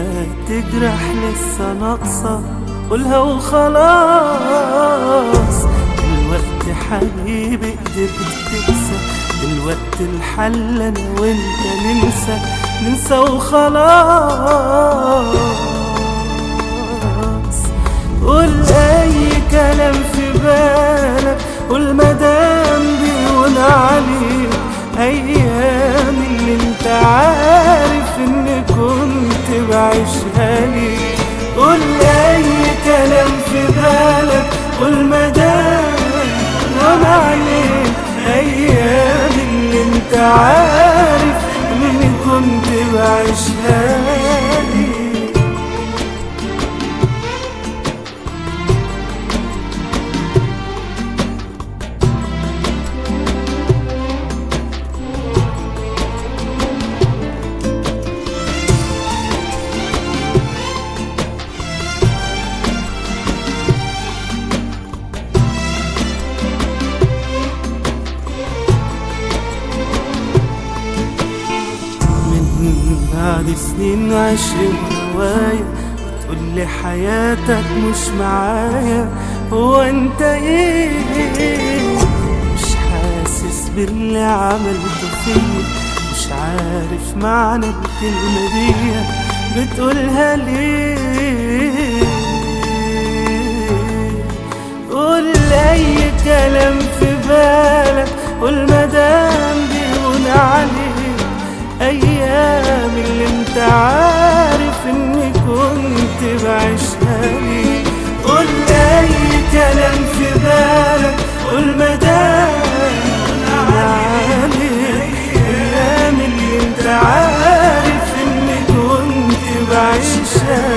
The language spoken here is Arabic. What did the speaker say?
كلمات تجرح لسه ناقصة قولها وخلاص. دلوقتي حبيبي قدرت تنسى، دلوقتي الحل انا وانت ننسى وخلاص. قول اي كلام في بالك، قول مدام بيقول عليك ايام اللي انت عارف اني كنت بعيشها لي. قول اي كلام في بالك، قول مدام بيقول عليك ايام اللي انت عارف اني كنت بعيشها لي. بعد سنين عشرين هواية بتقولي حياتك مش معايا، هو انت ايه؟ مش حاسس باللي عملته فيا، مش عارف معنى الكلمة دي بتقولها ليه؟ قول اي كلام في بالك، قول مدام بيقول عليك ايام اللي انت عارف اني كنت بعيشها لي. قول اي كلام في بالك، قول مدام عليك ايام اللي انت عارف اني كنت بعيشها